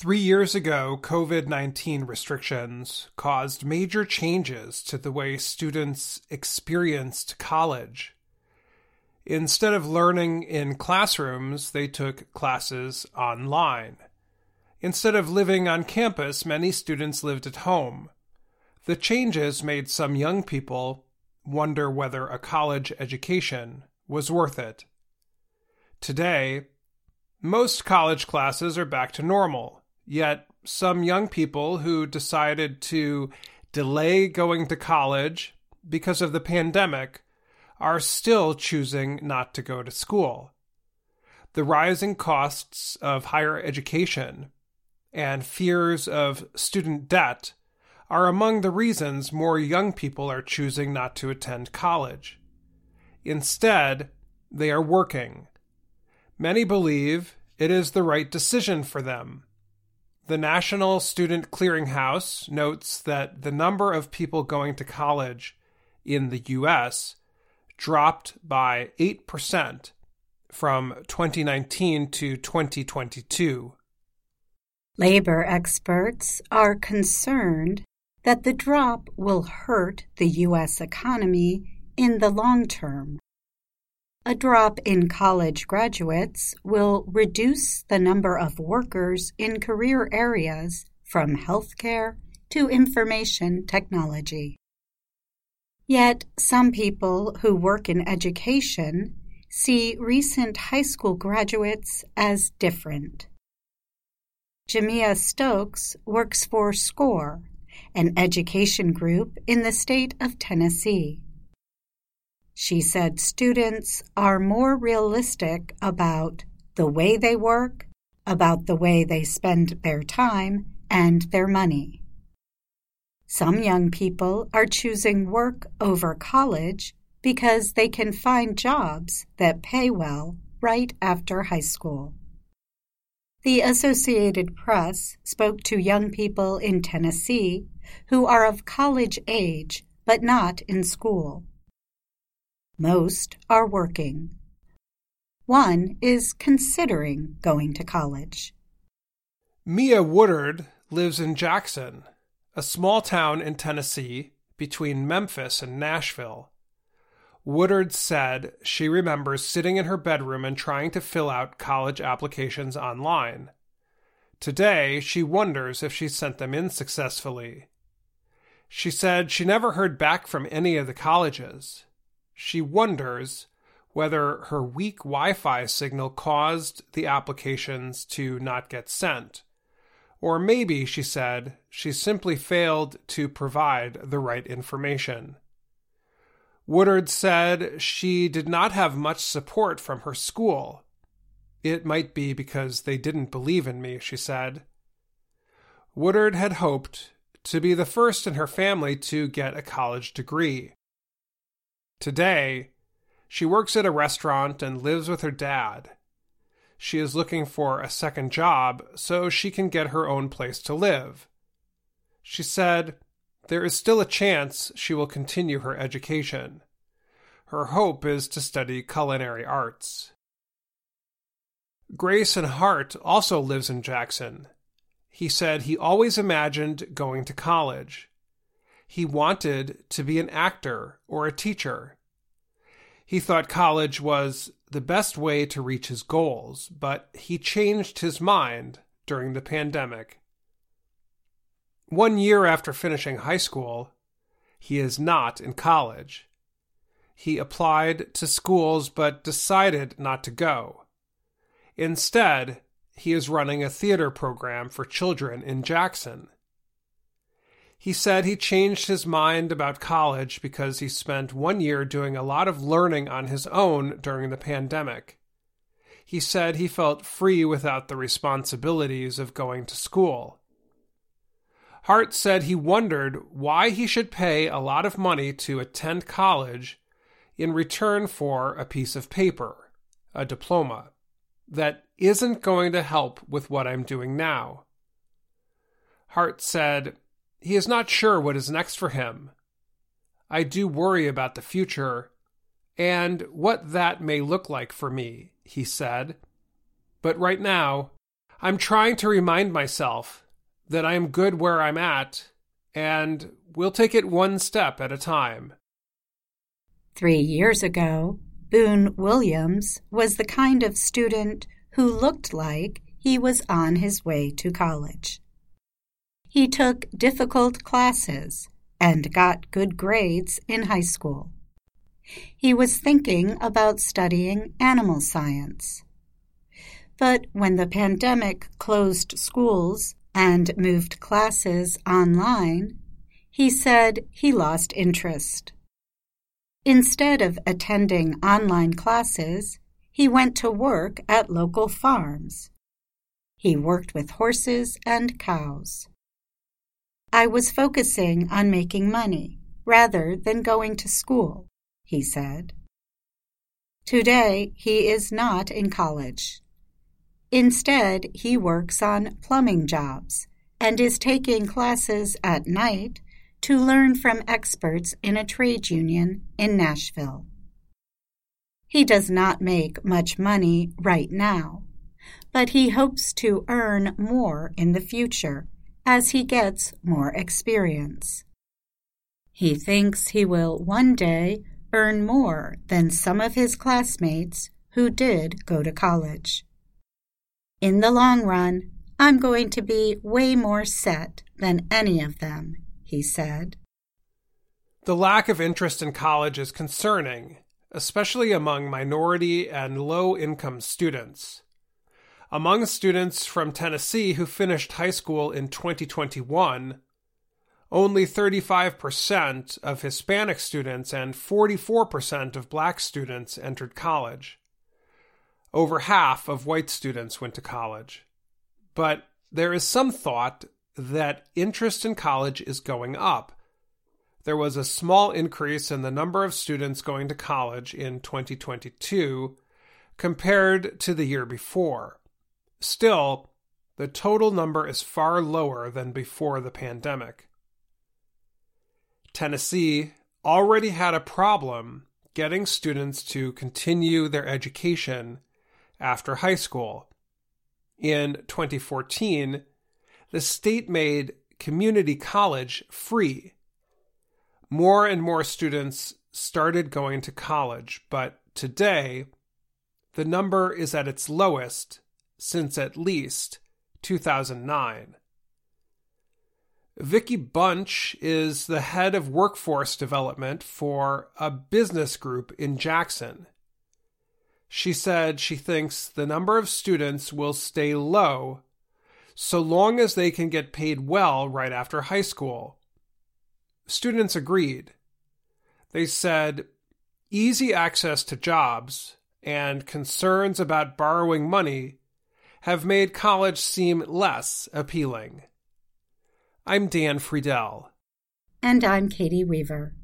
3 years ago, COVID-19 restrictions caused major changes to the way students experienced college. Instead of learning in classrooms, they took classes online. Instead of living on campus, many students lived at home. The changes made some young people wonder whether a college education was worth it. Today, most college classes are back to normal, yet some young people who decided to delay going to college because of the pandemic are still choosing not to go to school. The rising costs of higher education and fears of student debt are among the reasons more young people are choosing not to attend college. Instead, they are working. Many believe it is the right decision for them. The National Student Clearinghouse notes that the number of people going to college in the U.S. dropped by 8% from 2019 to 2022. Labor experts are concerned that the drop will hurt the U.S. economy in the long term. A drop in college graduates will reduce the number of workers in career areas from healthcare to information technology. Yet, some people who work in education see recent high school graduates as different. Jamia Stokes works for SCORE, an education group in the state of Tennessee. She said students are more realistic about the way they work, about the way they spend their time and their money. Some young people are choosing work over college because they can find jobs that pay well right after high school. The Associated Press spoke to young people in Tennessee who are of college age but not in school. Most are working. One is considering going to college. Mia Woodard lives in Jackson, a small town in Tennessee between Memphis and Nashville. Woodard said she remembers sitting in her bedroom and trying to fill out college applications online. Today, she wonders if she sent them in successfully. She said she never heard back from any of the colleges. She wonders whether her weak Wi-Fi signal caused the applications to not get sent. Or maybe, she said, she simply failed to provide the right information. Woodard said she did not have much support from her school. It might be because they didn't believe in me, she said. Woodard had hoped to be the first in her family to get a college degree. Today, she works at a restaurant and lives with her dad. She is looking for a second job so she can get her own place to live. She said there is still a chance she will continue her education. Her hope is to study culinary arts. Grayson Hart also lives in Jackson. He said he always imagined going to college. He wanted to be an actor or a teacher. He thought college was the best way to reach his goals, but he changed his mind during the pandemic. 1 year after finishing high school, he is not in college. He applied to schools but decided not to go. Instead, he is running a theater program for children in Jackson. He said he changed his mind about college because he spent 1 year doing a lot of learning on his own during the pandemic. He said he felt free without the responsibilities of going to school. Hart said he wondered why he should pay a lot of money to attend college in return for a piece of paper, a diploma, that isn't going to help with what I'm doing now. Hart said he is not sure what is next for him. I do worry about the future and what that may look like for me, he said. But right now, I'm trying to remind myself that I am good where I'm at, and we'll take it one step at a time. 3 years ago, Boone Williams was the kind of student who looked like he was on his way to college. He took difficult classes and got good grades in high school. He was thinking about studying animal science. But when the pandemic closed schools and moved classes online, he said he lost interest. Instead of attending online classes, he went to work at local farms. He worked with horses and cows. I was focusing on making money rather than going to school, he said. Today, he is not in college. Instead, he works on plumbing jobs and is taking classes at night to learn from experts in a trade union in Nashville. He does not make much money right now, but he hopes to earn more in the future as he gets more experience. He thinks he will one day earn more than some of his classmates who did go to college. In the long run, I'm going to be way more set than any of them, he said. The lack of interest in college is concerning, especially among minority and low-income students. Among students from Tennessee who finished high school in 2021, only 35% of Hispanic students and 44% of Black students entered college. Over half of white students went to college. But there is some thought that interest in college is going up. There was a small increase in the number of students going to college in 2022 compared to the year before. Still, the total number is far lower than before the pandemic. Tennessee already had a problem getting students to continue their education after high school. In 2014, the state made community college free. More and more students started going to college, but today, the number is at its lowest since at least 2009. Vicki Bunch is the head of workforce development for a business group in Jackson. She said she thinks the number of students will stay low so long as they can get paid well right after high school. Students agreed. They said easy access to jobs and concerns about borrowing money have made college seem less appealing. I'm Dan Friedel. And I'm Katie Weaver.